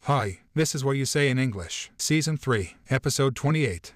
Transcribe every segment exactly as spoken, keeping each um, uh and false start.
Hi, this is What You Say in English, Season three, Episode twenty-eight.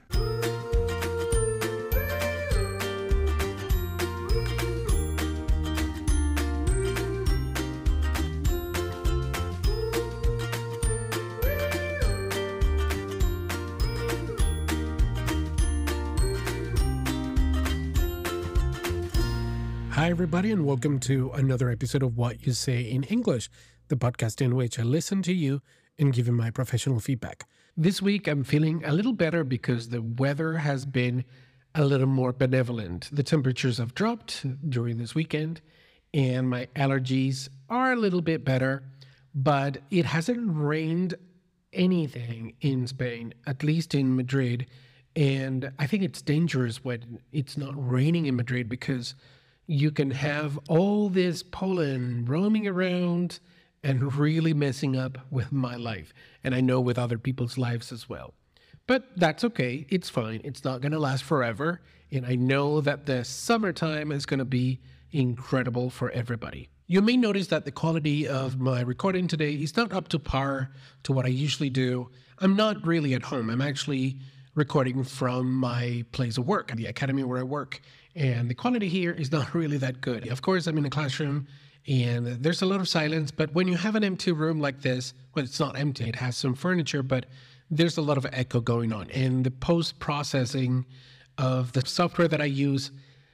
Hi, everybody, and welcome to another episode of What You Say in English, the podcast in which I listen to you and give you my professional feedback. This week, I'm feeling a little better because the weather has been a little more benevolent. The temperatures have dropped during this weekend, and my allergies are a little bit better, but it hasn't rained anything in Spain, at least in Madrid. And I think it's dangerous when it's not raining in Madrid because you can have all this pollen roaming around and really messing up with my life. And I know with other people's lives as well. But that's okay. It's fine. It's not going to last forever. And I know that the summertime is going to be incredible for everybody. You may notice that the quality of my recording today is not up to par to what I usually do. I'm not really at home. I'm actually recording from my place of work, at the academy where I work. And the quality here is not really that good. Of course, I'm in a classroom and there's a lot of silence, but when you have an empty room like this, well, it's not empty, it has some furniture, but there's a lot of echo going on. And the post-processing of the software that I use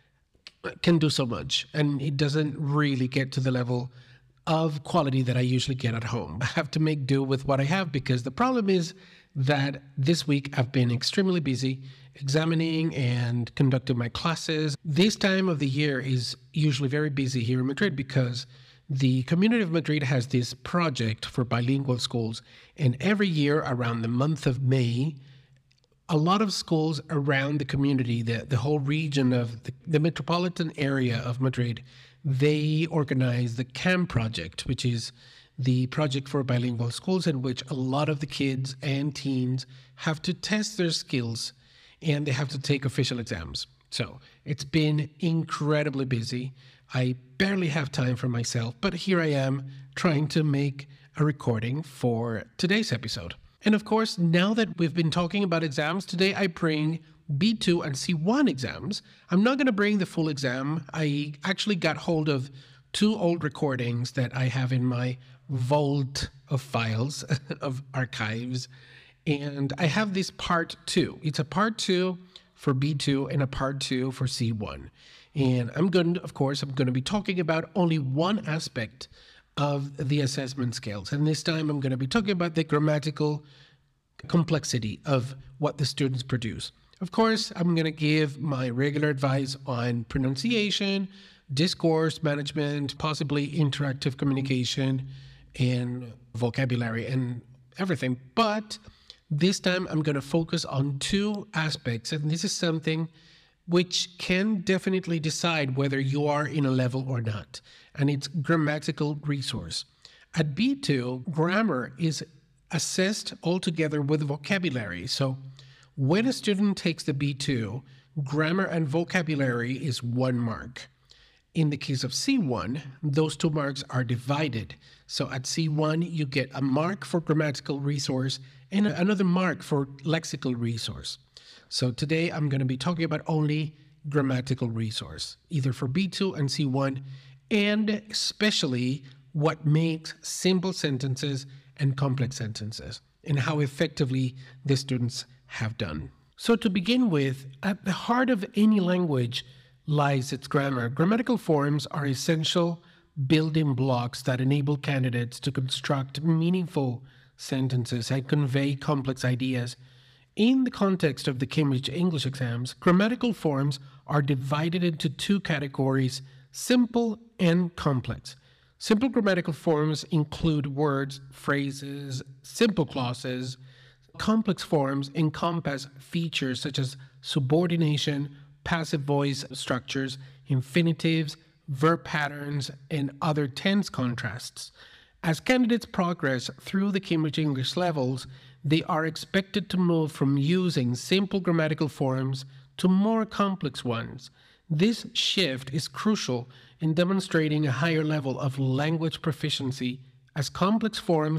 can do so much. And it doesn't really get to the level of quality that I usually get at home. I have to make do with what I have because the problem is that this week I've been extremely busy examining and conducting my classes. This time of the year is usually very busy here in Madrid because the community of Madrid has this project for bilingual schools. And every year around the month of May, a lot of schools around the community, the, the whole region of the, the metropolitan area of Madrid, they organize the CAM project, which is the project for bilingual schools in which a lot of the kids and teens have to test their skills and they have to take official exams. So it's been incredibly busy. I barely have time for myself, but here I am trying to make a recording for today's episode. And of course, now that we've been talking about exams, today I bring B two and C one exams. I'm not going to bring the full exam. I actually got hold of two old recordings that I have in my vault of files, of archives. And I have this part two. It's a part two for B two and a part two for C one. And I'm going to, of course, I'm going to be talking about only one aspect of the assessment scales. And this time I'm going to be talking about the grammatical complexity of what the students produce. Of course, I'm going to give my regular advice on pronunciation, discourse management, possibly interactive communication, and vocabulary and everything. But this time I'm going to focus on two aspects, and this is something which can definitely decide whether you are in a level or not, and it's grammatical resource. At B two, grammar is assessed altogether with vocabulary. So when a student takes the B two, grammar and vocabulary is one mark. In the case of C one, those two marks are divided. So at C one, you get a mark for grammatical resource and another mark for lexical resource. So today I'm going to be talking about only grammatical resource, either for B two and C one, and especially what makes simple sentences and complex sentences and how effectively the students have done. So to begin with, at the heart of any language lies its grammar. Grammatical forms are essential building blocks that enable candidates to construct meaningful sentences and convey complex ideas. In the context of the Cambridge English exams, grammatical forms are divided into two categories, simple and complex. Simple grammatical forms include words, phrases, simple clauses. Complex forms encompass features such as subordination, passive voice structures, infinitives, verb patterns, and other tense contrasts. As candidates progress through the Cambridge English levels, they are expected to move from using simple grammatical forms to more complex ones. This shift is crucial in demonstrating a higher level of language proficiency, as complex forms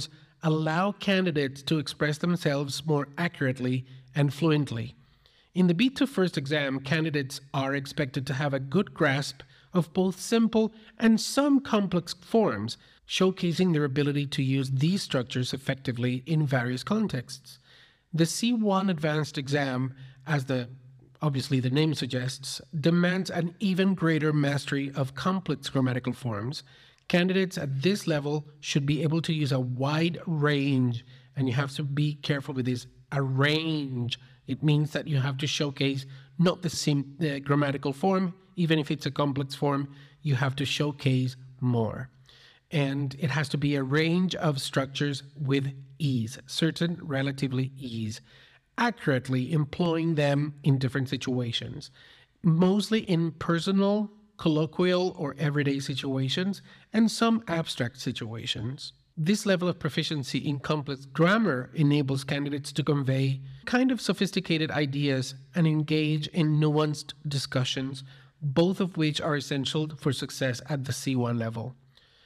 allow candidates to express themselves more accurately and fluently. In the B two First exam, candidates are expected to have a good grasp of both simple and some complex forms, showcasing their ability to use these structures effectively in various contexts. The C one Advanced exam, as the obviously the name suggests, demands an even greater mastery of complex grammatical forms. Candidates at this level should be able to use a wide range, and you have to be careful with this, a range. It means that you have to showcase not the same uh, grammatical form, even if it's a complex form, you have to showcase more. And it has to be a range of structures with ease, certain relatively ease, accurately employing them in different situations, mostly in personal, colloquial, or everyday situations, and some abstract situations. This level of proficiency in complex grammar enables candidates to convey kind of sophisticated ideas and engage in nuanced discussions, both of which are essential for success at the C one level.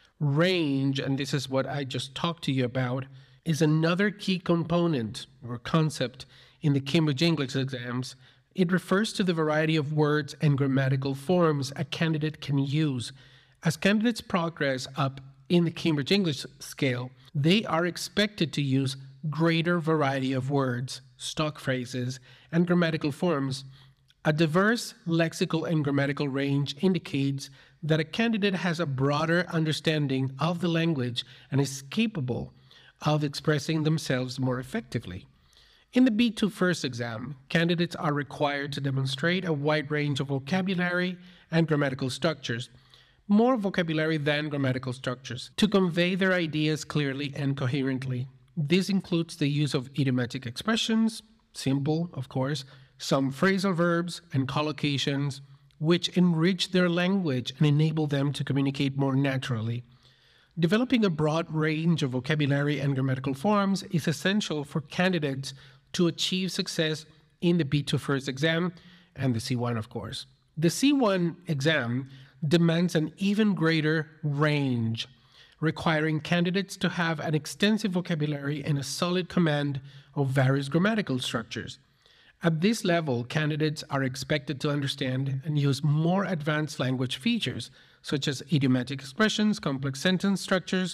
Range, and this is what I just talked to you about, is another key component or concept in the Cambridge English exams. It refers to the variety of words and grammatical forms a candidate can use. As candidates progress up in the Cambridge English scale, they are expected to use greater variety of words, stock phrases, and grammatical forms. A diverse lexical and grammatical range indicates that a candidate has a broader understanding of the language and is capable of expressing themselves more effectively. In the B two First exam, candidates are required to demonstrate a wide range of vocabulary and grammatical structures, more vocabulary than grammatical structures, to convey their ideas clearly and coherently. This includes the use of idiomatic expressions, simple, of course, some phrasal verbs and collocations, which enrich their language and enable them to communicate more naturally. Developing a broad range of vocabulary and grammatical forms is essential for candidates to achieve success in the B two First exam and the C one, of course. The C one exam demands an even greater range, requiring candidates to have an extensive vocabulary and a solid command of various grammatical structures. At this level, candidates are expected to understand and use more advanced language features, such as idiomatic expressions, complex sentence structures,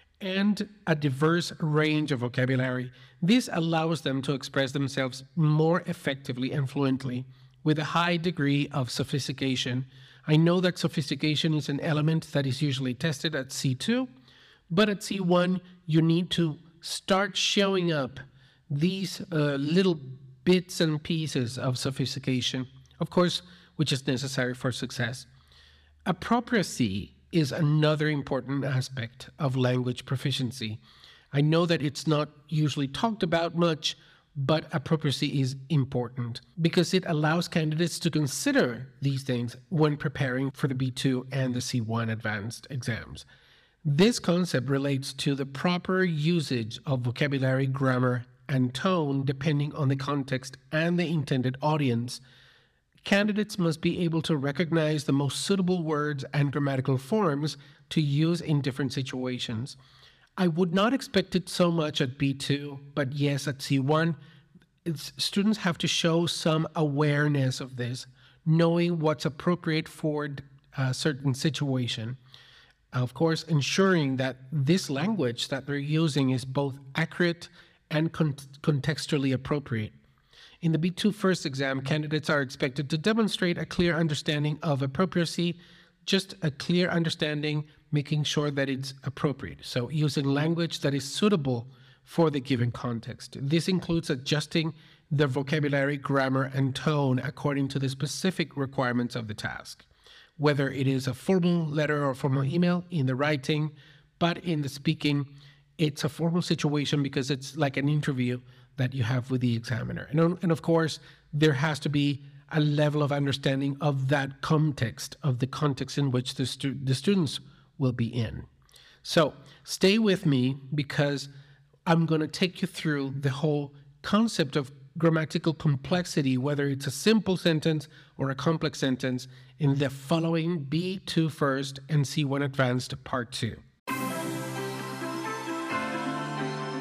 and a diverse range of vocabulary. This allows them to express themselves more effectively and fluently, with a high degree of sophistication. I know that sophistication is an element that is usually tested at C two, but at C one, you need to start showing up these uh, little bits and pieces of sophistication, of course, which is necessary for success. Appropriacy is another important aspect of language proficiency. I know that it's not usually talked about much, but appropriacy is important because it allows candidates to consider these things when preparing for the B two and the C one advanced exams. This concept relates to the proper usage of vocabulary, grammar, and tone depending on the context and the intended audience. Candidates must be able to recognize the most suitable words and grammatical forms to use in different situations. I would not expect it so much at B two, but yes, at C one, it's, students have to show some awareness of this, knowing what's appropriate for a certain situation. Of course, ensuring that this language that they're using is both accurate and con- contextually appropriate. In the B two First exam, candidates are expected to demonstrate a clear understanding of appropriacy, just a clear understanding, making sure that it's appropriate. So using language that is suitable for the given context. This includes adjusting the vocabulary, grammar, and tone according to the specific requirements of the task, whether it is a formal letter or formal email in the writing, but in the speaking, it's a formal situation because it's like an interview that you have with the examiner. And, and of course, there has to be a level of understanding of that context, of the context in which the, stu- the students will be in. So stay with me because I'm going to take you through the whole concept of grammatical complexity, whether it's a simple sentence or a complex sentence, in the following B two First and C one Advanced Part two.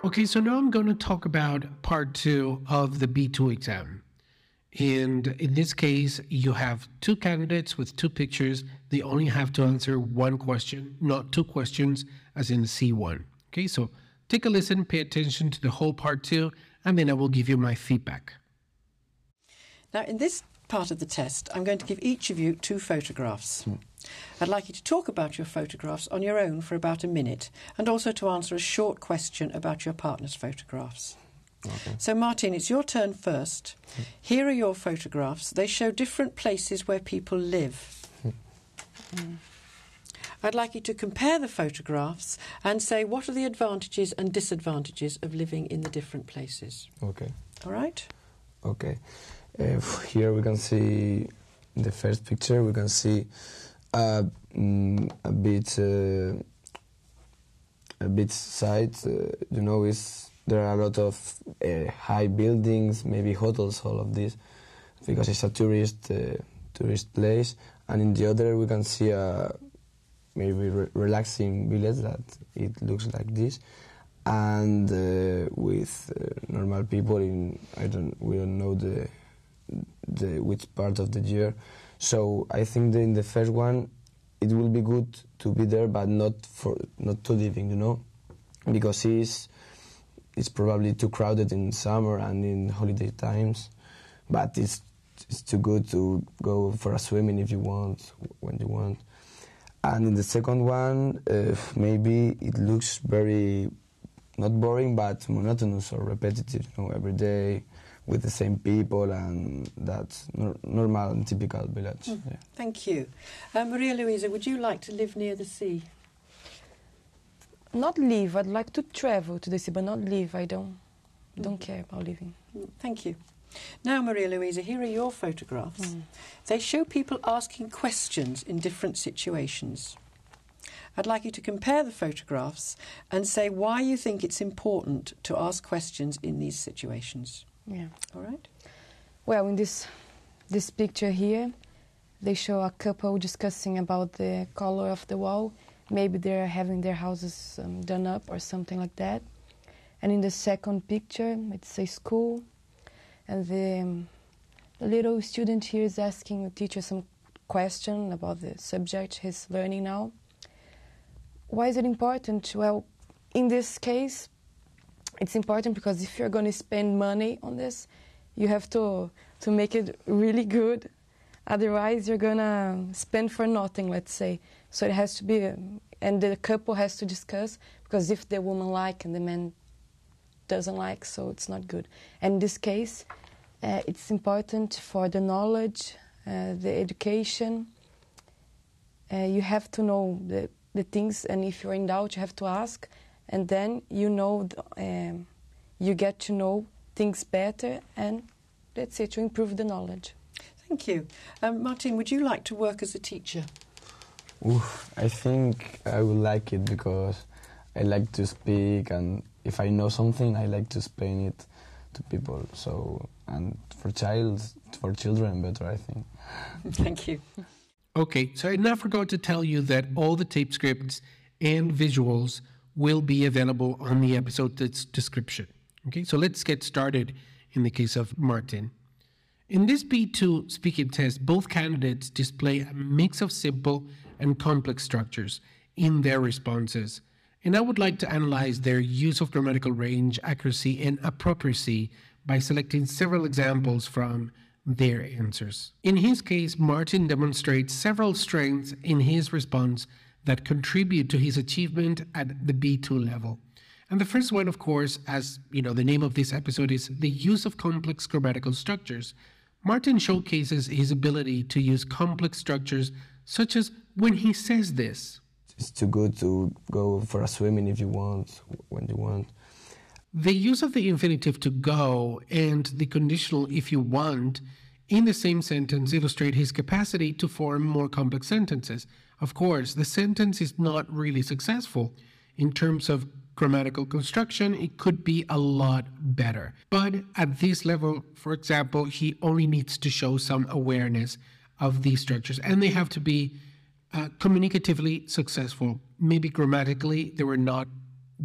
Okay, so now I'm going to talk about part two of the B two exam. And in this case, you have two candidates with two pictures. They only have to answer one question, not two questions, as in C one. Okay, so take a listen, pay attention to the whole part two, and then I will give you my feedback. Now, in this part of the test, I'm going to give each of you two photographs. Mm. I'd like you to talk about your photographs on your own for about a minute, and also to answer a short question about your partner's photographs. Okay. So, Martin, it's your turn first. Mm. Here are your photographs. They show different places where people live. Mm. Mm. I'd like you to compare the photographs and say what are the advantages and disadvantages of living in the different places. Okay. All right? Okay. Uh, here we can see, in the first picture, we can see uh, mm, a bit, uh, a bit side. Uh, you know, is there are a lot of uh, high buildings, maybe hotels, all of this, because it's a tourist, uh, tourist place. And in the other, we can see a maybe re relaxing village that it looks like this, and uh, with uh, normal people in I don't we don't know the. The, which part of the year. So I think that in the first one it will be good to be there, but not for not too living, you know, because it's it's probably too crowded in summer and in holiday times. But it's it's too good to go for a swimming if you want, when you want. And in the second one, uh, maybe it looks very not boring, but monotonous or repetitive, you know, every day, with the same people, and that's nor normal and typical village. Mm, yeah. Thank you. Uh, Maria Luisa, would you like to live near the sea? Not live. I'd like to travel to the sea, but not live. I don't, mm. don't care about living. Mm, thank you. Now, Maria Luisa, here are your photographs. Mm. They show people asking questions in different situations. I'd like you to compare the photographs and say why you think it's important to ask questions in these situations. Yeah. All right. Well, in this this picture here, they show a couple discussing about the color of the wall. Maybe they're having their houses um, done up or something like that. And in the second picture, it's a school, and the, um, the little student here is asking the teacher some question about the subject he's learning now. Why is it important? Well, in this case, it's important because if you're going to spend money on this, you have to to make it really good. Otherwise, you're going to spend for nothing, let's say. So it has to be, um, and the couple has to discuss, because if the woman likes and the man doesn't like, so it's not good. And in this case, uh, it's important for the knowledge, uh, the education. Uh, you have to know the, the things, and if you're in doubt, you have to ask. And then you know, um, you get to know things better, and that's it, to improve the knowledge. Thank you. Um, Martin, would you like to work as a teacher? Oof, I think I would like it because I like to speak, and if I know something, I like to explain it to people. So, and for child, for children, better, I think. Thank you. Okay, so I now forgot to tell you that all the tape scripts and visuals will be available on the episode description. Okay, so let's get started in the case of Martin. In this B two speaking test, both candidates display a mix of simple and complex structures in their responses. And I would like to analyze their use of grammatical range, accuracy, and appropriacy by selecting several examples from their answers. In his case, Martin demonstrates several strengths in his response that contribute to his achievement at the B two level. And the first one, of course, as you know, the name of this episode is the use of complex grammatical structures. Martin showcases his ability to use complex structures, such as when he says this. It's too good to go for a swimming if you want, when you want. The use of the infinitive to go and the conditional if you want in the same sentence illustrate his capacity to form more complex sentences. Of course, the sentence is not really successful. In terms of grammatical construction, it could be a lot better. But at this level, for example, he only needs to show some awareness of these structures, and they have to be uh, communicatively successful. Maybe grammatically, they were not the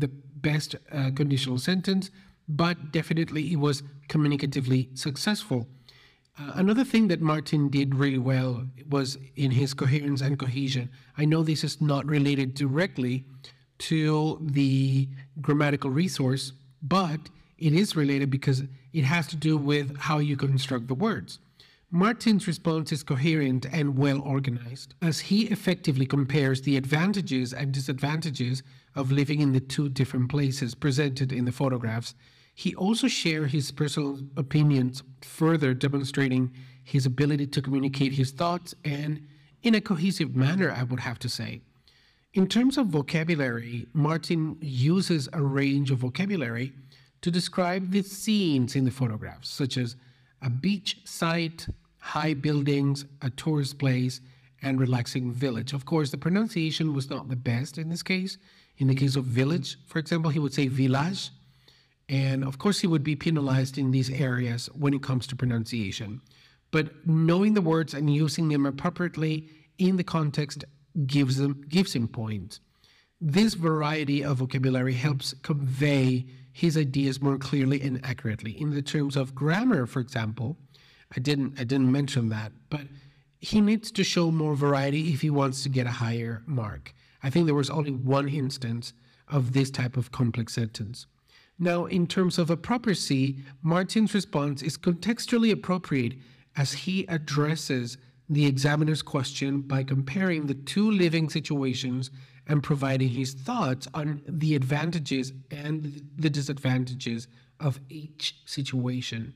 best uh, conditional sentence, but definitely it was communicatively successful. Uh, another thing that Martin did really well was in his coherence and cohesion. I know this is not related directly to the grammatical resource, but it is related because it has to do with how you construct the words. Martin's response is coherent and well organized, as he effectively compares the advantages and disadvantages of living in the two different places presented in the photographs. He also shares his personal opinions, further demonstrating his ability to communicate his thoughts and in a cohesive manner, I would have to say. In terms of vocabulary, Martin uses a range of vocabulary to describe the scenes in the photographs, such as a beach site, high buildings, a tourist place, and relaxing village. Of course, the pronunciation was not the best in this case. In the case of village, for example, he would say village. And of course, he would be penalized in these areas when it comes to pronunciation. But knowing the words and using them appropriately in the context gives them gives him points. This variety of vocabulary helps convey his ideas more clearly and accurately. In the terms of grammar, for example, I didn't I didn't mention that, but he needs to show more variety if he wants to get a higher mark. I think there was only one instance of this type of complex sentence. Now, in terms of appropriacy, Martin's response is contextually appropriate as he addresses the examiner's question by comparing the two living situations and providing his thoughts on the advantages and the disadvantages of each situation.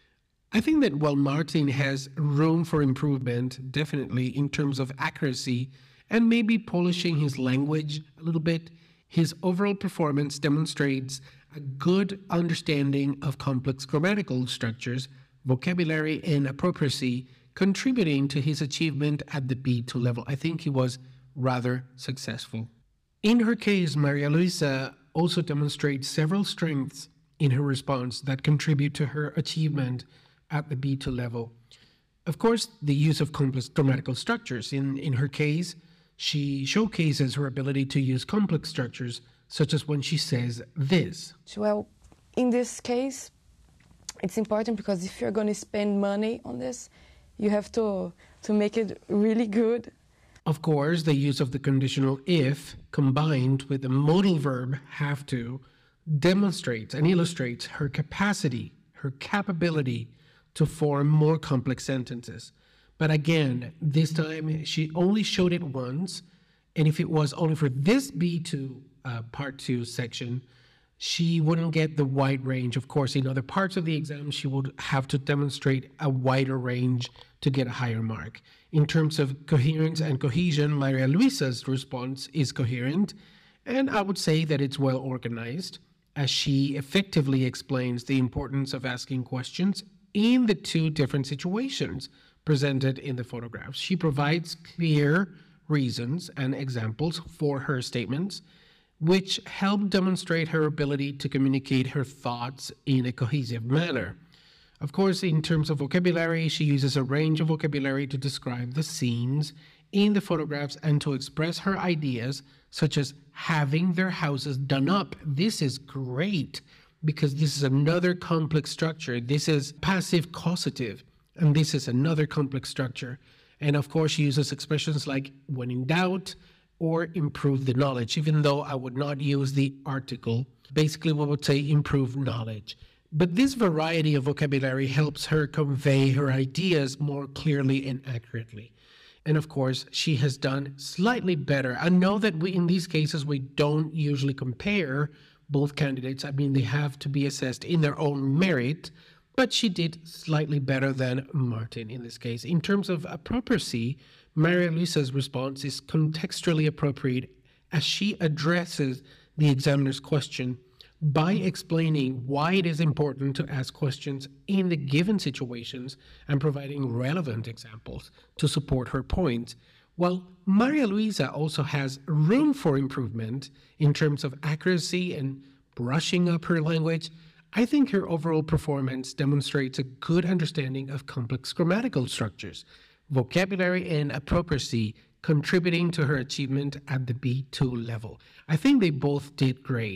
I think that while Martin has room for improvement, definitely in terms of accuracy and maybe polishing his language a little bit, his overall performance demonstrates a good understanding of complex grammatical structures, vocabulary, and appropriacy, contributing to his achievement at the B two level. I think he was rather successful. In her case, Maria Luisa also demonstrates several strengths in her response that contribute to her achievement at the B two level. Of course, the use of complex grammatical structures. In, in her case, she showcases her ability to use complex structures, such as when she says this. Well, in this case, it's important because if you're going to spend money on this, you have to, to make it really good. Of course, the use of the conditional if combined with the modal verb have to demonstrates and illustrates her capacity, her capability to form more complex sentences. But again, this time she only showed it once, and if it was only for this B two uh, part two section, she wouldn't get the wide range. Of course, in other parts of the exam, she would have to demonstrate a wider range to get a higher mark. In terms of coherence and cohesion, Maria Luisa's response is coherent, and I would say that it's well organized, as she effectively explains the importance of asking questions in the two different situations presented in the photographs. She provides clear reasons and examples for her statements, which help demonstrate her ability to communicate her thoughts in a cohesive manner. Of course, in terms of vocabulary, she uses a range of vocabulary to describe the scenes in the photographs and to express her ideas, such as having their houses done up. This is great because this is another complex structure. This is passive causative, and this is another complex structure. And of course, she uses expressions like when in doubt or improve the knowledge, even though I would not use the article. Basically, we would say improve knowledge. But this variety of vocabulary helps her convey her ideas more clearly and accurately. And of course, she has done slightly better. I know that we, in these cases, we don't usually compare both candidates. I mean, they have to be assessed in their own merit, but she did slightly better than Martin in this case. In terms of appropriacy, Maria Luisa's response is contextually appropriate as she addresses the examiner's question by explaining why it is important to ask questions in the given situations and providing relevant examples to support her point. While Maria Luisa also has room for improvement in terms of accuracy and brushing up her language, I think her overall performance demonstrates a good understanding of complex grammatical structures, vocabulary, and appropriacy, contributing to her achievement at the B two level. I think they both did great.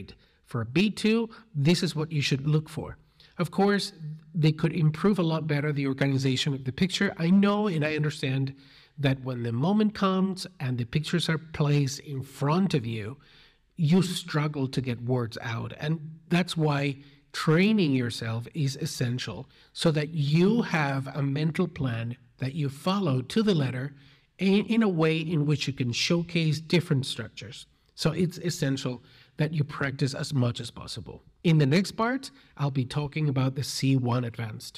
For a B two, this is what you should look for. Of course, they could improve a lot better the organization of the picture. I know and I understand that when the moment comes and the pictures are placed in front of you, you struggle to get words out. And that's why training yourself is essential, so that you have a mental plan that you follow to the letter in, in a way in which you can showcase different structures. So it's essential that you practice as much as possible. In the next part, I'll be talking about the C one Advanced.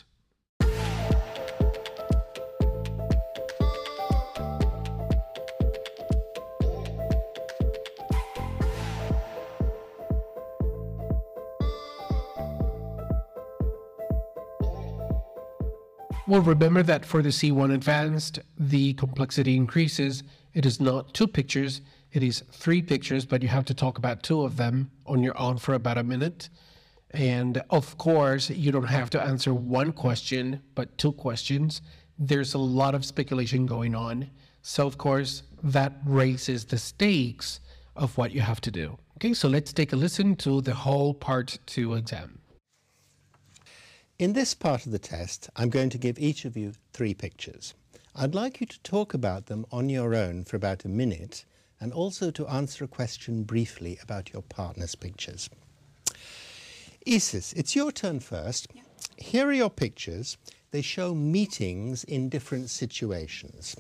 Well, remember that for the C one Advanced, the complexity increases. It is not two pictures, it is three pictures, but you have to talk about two of them on your own for about a minute. And of course, you don't have to answer one question, but two questions. There's a lot of speculation going on. So of course, that raises the stakes of what you have to do. Okay, so let's take a listen to the whole part two exam. In this part of the test, I'm going to give each of you three pictures. I'd like you to talk about them on your own for about a minute, and also to answer a question briefly about your partner's pictures. Isis, it's your turn first. Yeah. Here are your pictures. They show meetings in different situations.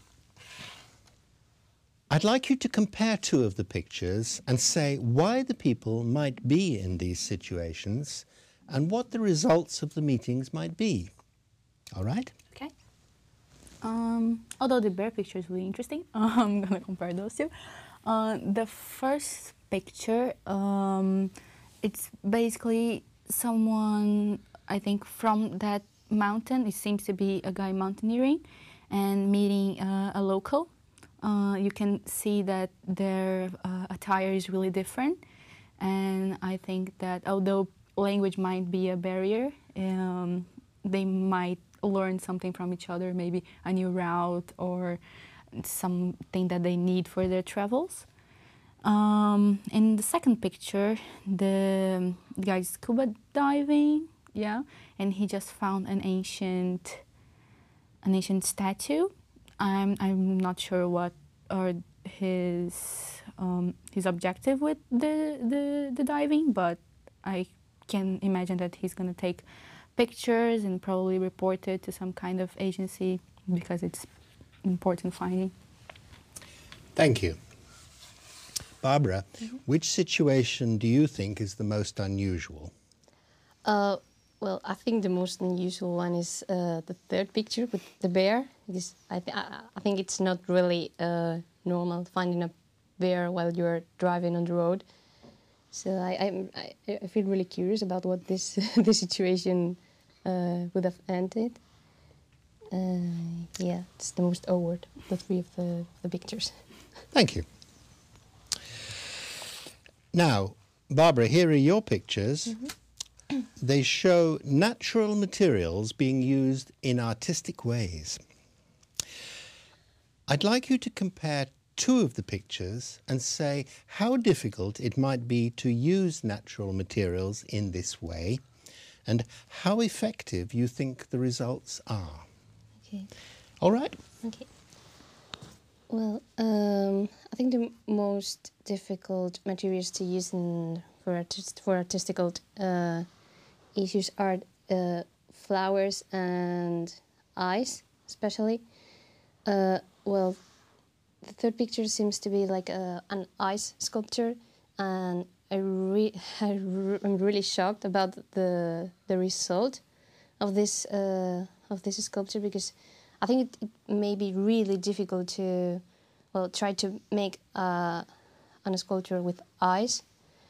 I'd like you to compare two of the pictures and say why the people might be in these situations and what the results of the meetings might be. All right? Okay. Um, although the bear picture is really interesting, I'm going to compare those two. Uh, the first picture, um, it's basically someone, I think, from that mountain. It seems to be a guy mountaineering and meeting uh, a local. Uh, you can see that their uh, attire is really different. And I think that although language might be a barrier, um, they might learn something from each other, maybe a new route or something that they need for their travels. Um, in the second picture, the guy's scuba diving, yeah, and he just found an ancient, an ancient statue. I'm I'm not sure what are his um, his objective with the, the the diving, but I can imagine that he's going to take pictures and probably report it to some kind of agency because it's important finding. Thank you. Barbara, mm-hmm. Which situation do you think is the most unusual? Uh, well, I think the most unusual one is uh, the third picture with the bear. Because I, th I, I think it's not really uh, normal finding a bear while you're driving on the road. So I, I, I feel really curious about what this this situation uh, would have ended. Uh, yeah, it's the most awkward, the three of the, the pictures. Thank you. Now, Barbara, here are your pictures. Mm-hmm. They show natural materials being used in artistic ways. I'd like you to compare two of the pictures and say how difficult it might be to use natural materials in this way and how effective you think the results are. Okay. All right? Okay. Well, um, I think the most difficult materials to use in, for, artist, for artistical uh, issues are uh, flowers and eyes, especially. Uh, well, the third picture seems to be like a, an ice sculpture, and I re I re I'm really shocked about the the result of this uh, of this sculpture, because I think it, it may be really difficult to well try to make uh, a sculpture with eyes,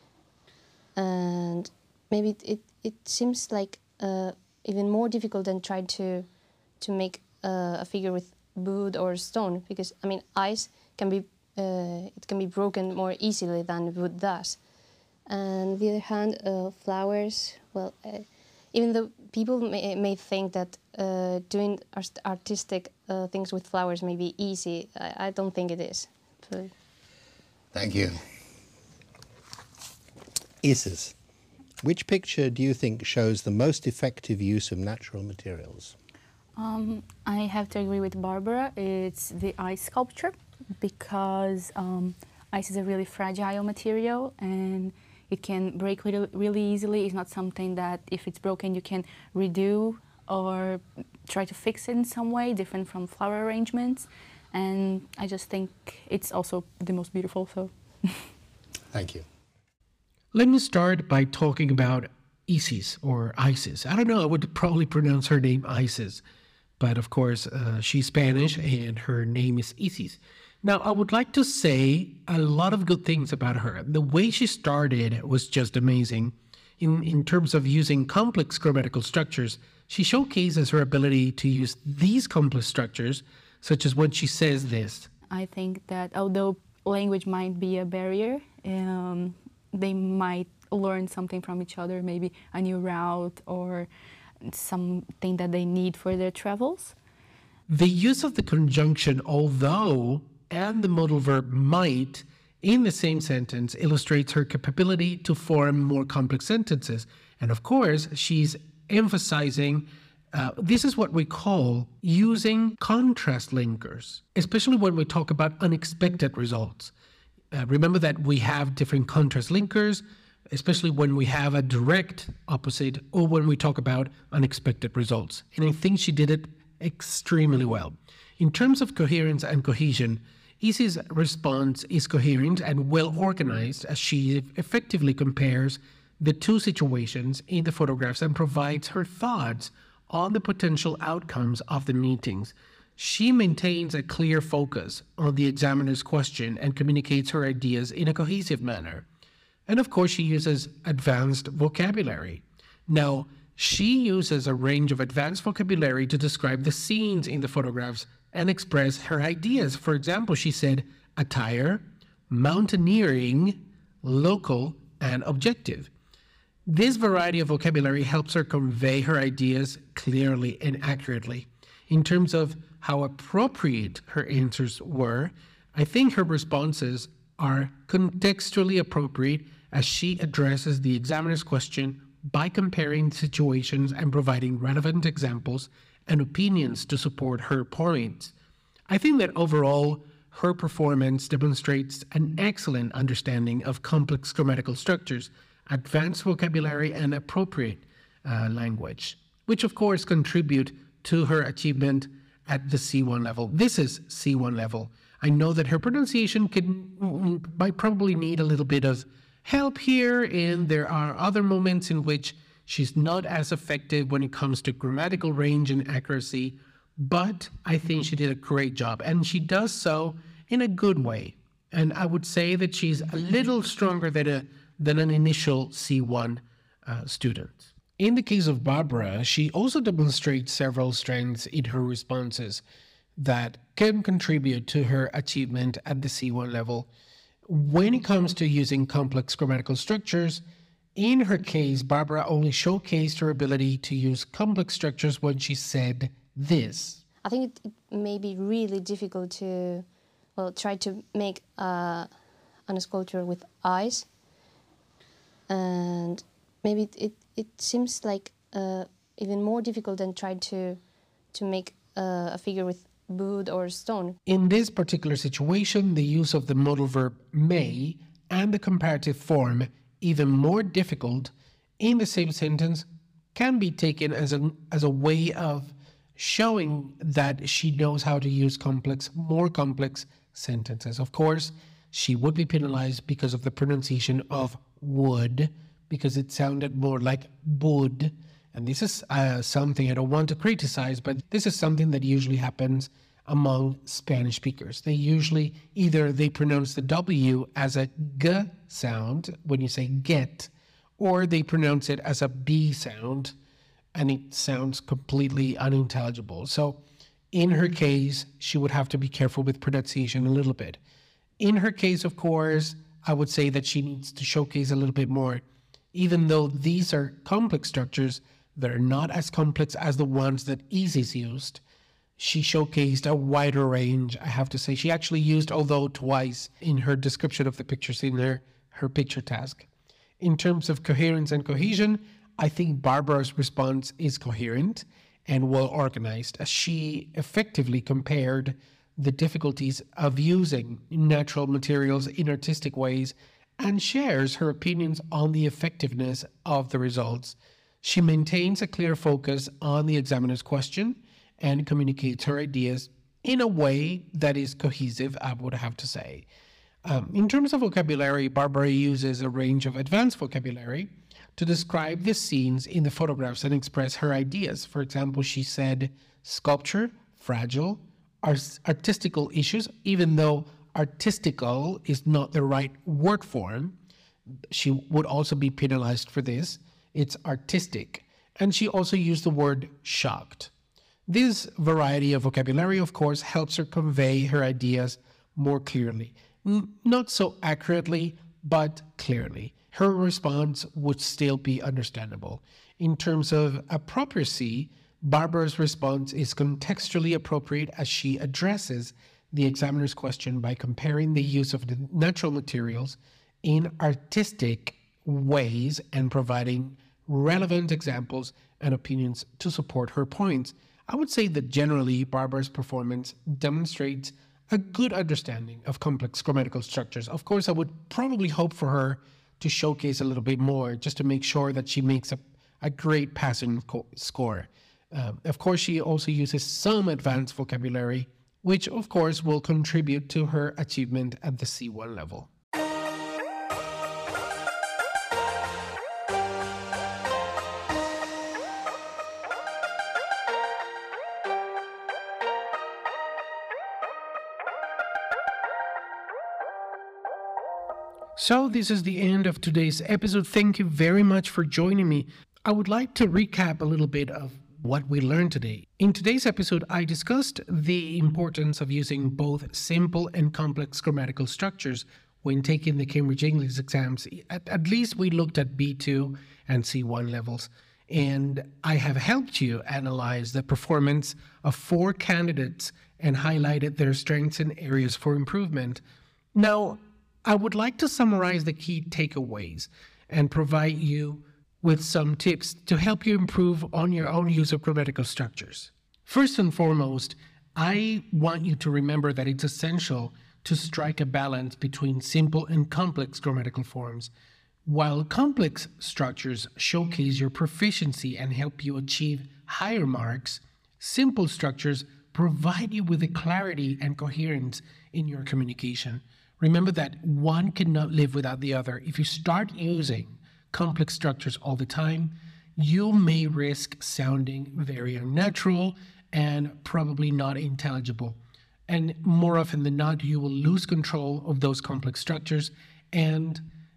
and maybe it it, it seems like uh, even more difficult than trying to to make uh, a figure with wood or stone, because I mean ice can be uh, it can be broken more easily than wood does. And on the other hand, uh, flowers, well, uh, even though people may, may think that uh, doing art artistic uh, things with flowers may be easy, I, I don't think it is. But thank you. Isis, which picture do you think shows the most effective use of natural materials? Um, I have to agree with Barbara. It's the ice sculpture because um, ice is a really fragile material and it can break really, really easily. It's not something that if it's broken you can redo or try to fix it in some way, different from flower arrangements. And I just think it's also the most beautiful. So, Thank you. Let me start by talking about Isis or Isis. I don't know, I would probably pronounce her name Isis, but of course uh, she's Spanish and her name is Isis. Now, I would like to say a lot of good things about her. The way she started was just amazing. In, in terms of using complex grammatical structures, she showcases her ability to use these complex structures, such as when she says this. I think that although language might be a barrier, um, they might learn something from each other, maybe a new route or something that they need for their travels. The use of the conjunction although and the modal verb might in the same sentence illustrates her capability to form more complex sentences. And of course, she's emphasizing uh, this is what we call using contrast linkers, especially when we talk about unexpected results. Uh, remember that we have different contrast linkers, especially when we have a direct opposite or when we talk about unexpected results. And I think she did it extremely well. In terms of coherence and cohesion, Isis' response is coherent and well organized as she effectively compares the two situations in the photographs and provides her thoughts on the potential outcomes of the meetings. She maintains a clear focus on the examiner's question and communicates her ideas in a cohesive manner. And of course, she uses advanced vocabulary. Now, she uses a range of advanced vocabulary to describe the scenes in the photographs and express her ideas. For example, she said attire, mountaineering, local, and objective. This variety of vocabulary helps her convey her ideas clearly and accurately. In terms of how appropriate her answers were, I think her responses are contextually appropriate as she addresses the examiner's question by comparing situations and providing relevant examples and opinions to support her points. I think that overall, her performance demonstrates an excellent understanding of complex grammatical structures, advanced vocabulary, and appropriate uh, language, which of course contribute to her achievement at the C one level. This is C one level. I know that her pronunciation can might probably need a little bit of help here, and there are other moments in which she's not as effective when it comes to grammatical range and accuracy, but I think she did a great job, and she does so in a good way. And I would say that she's a little stronger than a than an initial C one uh, student. In the case of Barbara, she also demonstrates several strengths in her responses that can contribute to her achievement at the C one level. When it comes to using complex grammatical structures, in her case, Barbara only showcased her ability to use complex structures when she said this. I think it, it may be really difficult to, well, try to make uh, a sculpture with eyes. And maybe it, it, it seems like uh, even more difficult than trying to, to make uh, a figure with wood or stone. In this particular situation, the use of the modal verb may and the comparative form, even more difficult, in the same sentence can be taken as a, as a way of showing that she knows how to use complex, more complex sentences. Of course, she would be penalized because of the pronunciation of would, because it sounded more like would. And this is uh, something I don't want to criticize, but this is something that usually happens among Spanish speakers. They usually either they pronounce the W as a G sound when you say get, or they pronounce it as a B sound, and it sounds completely unintelligible. So in her case, she would have to be careful with pronunciation a little bit. In her case, of course, I would say that she needs to showcase a little bit more. Even though these are complex structures, they're not as complex as the ones that Isis used. She showcased a wider range, I have to say. She actually used although twice in her description of the pictures in her, her picture task. In terms of coherence and cohesion, I think Barbara's response is coherent and well organized, as she effectively compared the difficulties of using natural materials in artistic ways and shares her opinions on the effectiveness of the results. She maintains a clear focus on the examiner's question and communicates her ideas in a way that is cohesive, I would have to say. Um, in terms of vocabulary, Barbara uses a range of advanced vocabulary to describe the scenes in the photographs and express her ideas. For example, she said sculpture, fragile, art- artistical issues, even though artistical is not the right word form. She would also be penalized for this. It's artistic. And she also used the word shocked. This variety of vocabulary, of course, helps her convey her ideas more clearly. Not so accurately, but clearly. Her response would still be understandable. In terms of appropriacy, Barbara's response is contextually appropriate as she addresses the examiner's question by comparing the use of the natural materials in artistic ways and providing relevant examples and opinions to support her points. I would say that generally Barbara's performance demonstrates a good understanding of complex grammatical structures. Of course, I would probably hope for her to showcase a little bit more just to make sure that she makes a, a great passing co- score. Uh, of course, she also uses some advanced vocabulary, which of course will contribute to her achievement at the C one level. So this is the end of today's episode. Thank you very much for joining me. I would like to recap a little bit of what we learned today. In today's episode, I discussed the importance of using both simple and complex grammatical structures when taking the Cambridge English exams. At, at least we looked at B two and C one levels. And I have helped you analyze the performance of four candidates and highlighted their strengths and areas for improvement. Now, I would like to summarize the key takeaways and provide you with some tips to help you improve on your own use of grammatical structures. First and foremost, I want you to remember that it's essential to strike a balance between simple and complex grammatical forms. While complex structures showcase your proficiency and help you achieve higher marks, simple structures provide you with the clarity and coherence in your communication. Remember that one cannot live without the other. If you start using complex structures all the time, you may risk sounding very unnatural and probably not intelligible. And more often than not, you will lose control of those complex structures and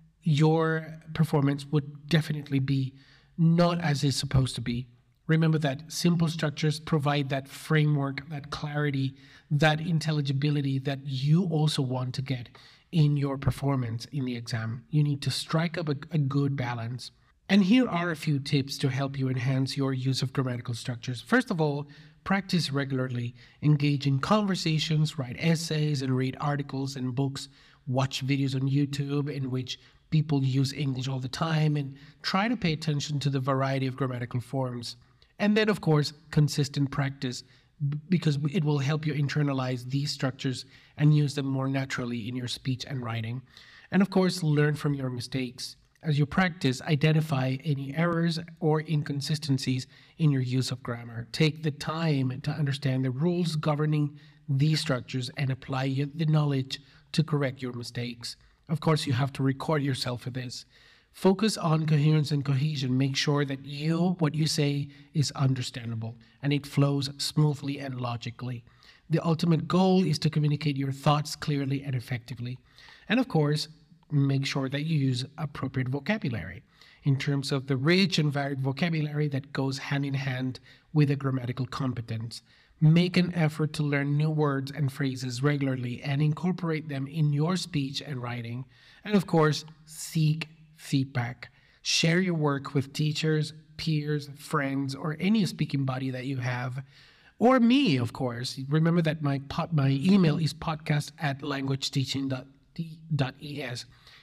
your performance would definitely be not as it's supposed to be. Remember that simple structures provide that framework, that clarity, that intelligibility that you also want to get in your performance in the exam. You need to strike up a, a good balance. And here are a few tips to help you enhance your use of grammatical structures. First of all, practice regularly. Engage in conversations, write essays, and read articles and books. Watch videos on YouTube in which people use English all the time, and try to pay attention to the variety of grammatical forms. And then, of course, consistent practice, because it will help you internalize these structures and use them more naturally in your speech and writing. And of course, learn from your mistakes. As you practice, identify any errors or inconsistencies in your use of grammar. Take the time to understand the rules governing these structures and apply the knowledge to correct your mistakes. Of course, you have to record yourself for this. Focus on coherence and cohesion. Make sure that you, what you say is understandable and it flows smoothly and logically. The ultimate goal is to communicate your thoughts clearly and effectively. And of course, make sure that you use appropriate vocabulary in terms of the rich and varied vocabulary that goes hand in hand with a grammatical competence. Make an effort to learn new words and phrases regularly and incorporate them in your speech and writing. And of course, seek feedback. Share your work with teachers, peers, friends, or any speaking body that you have. Or me, of course. Remember that my pod, my email is podcast at language teaching dot e s.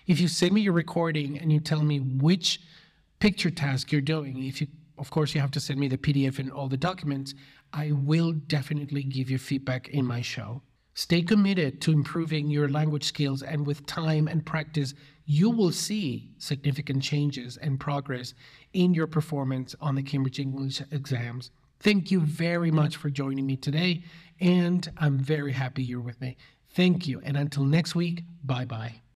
If you send me your recording and you tell me which picture task you're doing, if you, of course, you have to send me the P D F and all the documents, I will definitely give you feedback in my show. Stay committed to improving your language skills, and with time and practice, you will see significant changes and progress in your performance on the Cambridge English exams. Thank you very much for joining me today, and I'm very happy you're with me. Thank you, and until next week, bye-bye.